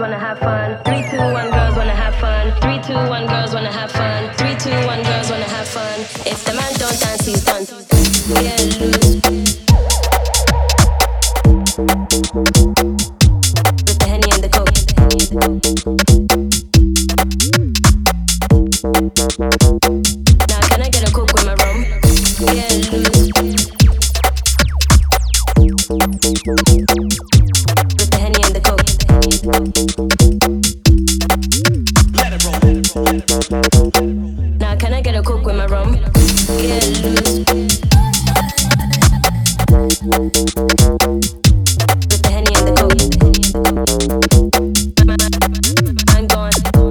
wanna have fun. 3, 2, 1, girls wanna have fun. 3, 2, 1, girls wanna have fun. 3, 2, 1, girls wanna have fun. If the man don't dance, he's done. Get loose. With the Henny and the Coke. Now can I get a Coke with my rum? Get loose. With the Henny and the Coke. Let it roll, let it roll, let it roll, let it roll. Now can I get a Coke with my rum? Get loose. With the Henny and the Coke. I'm gone.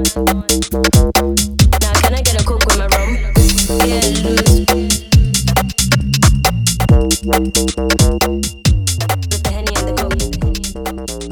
Now can I get a Coke with my rum? Get loose. With the Henny and the Coke.